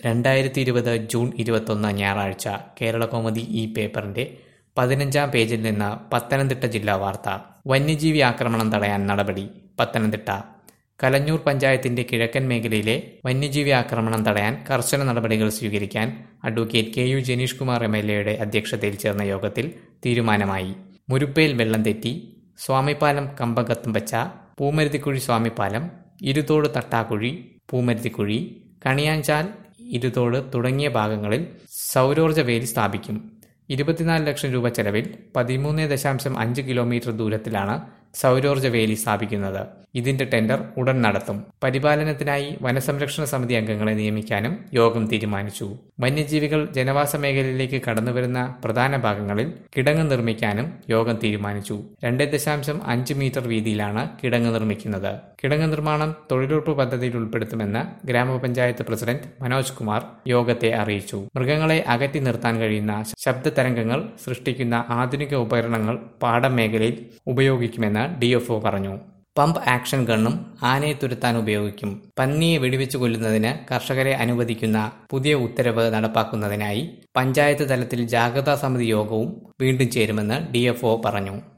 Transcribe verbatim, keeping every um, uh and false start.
രണ്ടായിരത്തി ഇരുപത് ജൂൺ ഇരുപത്തൊന്ന് ഞായറാഴ്ച കേരളകൗമുദി ഈ പേപ്പറിന്റെ പതിനഞ്ചാം പേജിൽ നിന്ന് പത്തനംതിട്ട ജില്ലാ വാർത്ത. വന്യജീവി ആക്രമണം തടയാൻ നടപടി. പത്തനംതിട്ട കലഞ്ഞൂർ പഞ്ചായത്തിന്റെ കിഴക്കൻ മേഖലയിലെ വന്യജീവി ആക്രമണം തടയാൻ കർശന നടപടികൾ സ്വീകരിക്കാൻ advocate K U Janeesh Kumar M L എയുടെ അധ്യക്ഷതയിൽ ചേർന്ന യോഗത്തിൽ തീരുമാനമായി. മുരുപ്പയിൽ വെള്ളം തെറ്റി, സ്വാമിപ്പാലം കമ്പകത്തുംപച്ച, പൂമരുതിക്കുഴി സ്വാമിപ്പാലം, ഇരുതോട് തട്ടാക്കുഴി, പൂമരുതിക്കുഴി, കണിയാഞ്ചാൽ, ഇരുതോട് തുടങ്ങിയ ഭാഗങ്ങളിൽ സൗരോർജ്ജ വേലി സ്ഥാപിക്കും. ഇരുപത്തിനാല് ലക്ഷം രൂപ ചെലവിൽ പതിമൂന്ന് ദശാംശം അഞ്ച് കിലോമീറ്റർ ദൂരത്തിലാണ് സൗരോർജ്ജ വേലി സ്ഥാപിക്കുന്നത്. ഇതിന്റെ ടെൻഡർ ഉടൻ നടത്തും. പരിപാലനത്തിനായി വനസംരക്ഷണ സമിതി അംഗങ്ങളെ നിയമിക്കാനും യോഗം തീരുമാനിച്ചു. വന്യജീവികൾ ജനവാസ മേഖലയിലേക്ക് കടന്നുവരുന്ന പ്രധാന ഭാഗങ്ങളിൽ കിടങ്ങ് നിർമ്മിക്കാനും യോഗം തീരുമാനിച്ചു. രണ്ട് ദശാംശം അഞ്ച് മീറ്റർ വീതിയിലാണ് കിടങ്ങ് നിർമ്മിക്കുന്നത്. കിടങ്ങ് നിർമ്മാണം തൊഴിലുറപ്പ് പദ്ധതിയിൽ ഉൾപ്പെടുത്തുമെന്ന് ഗ്രാമപഞ്ചായത്ത് പ്രസിഡന്റ് മനോജ് കുമാർ യോഗത്തെ അറിയിച്ചു. മൃഗങ്ങളെ അകറ്റി നിർത്താൻ കഴിയുന്ന ശബ്ദ തരംഗങ്ങൾ സൃഷ്ടിക്കുന്ന ആധുനിക ഉപകരണങ്ങൾ പാടം മേഖലയിൽ ഉപയോഗിക്കുമെന്ന് ഡി എഫ് ഒ പറഞ്ഞു. പമ്പ് ആക്ഷൻ ഗണ്ണും ആനയെ തുരത്താൻ ഉപയോഗിക്കും. പന്നിയെ വെടിവെച്ച് കൊല്ലുന്നതിന് കർഷകരെ അനുവദിക്കുന്ന പുതിയ ഉത്തരവ് നടപ്പാക്കുന്നതിനായി പഞ്ചായത്ത് തലത്തിൽ ജാഗ്രതാ സമിതി യോഗവും വീണ്ടും ചേരുമെന്ന് ഡി എഫ് ഒ പറഞ്ഞു.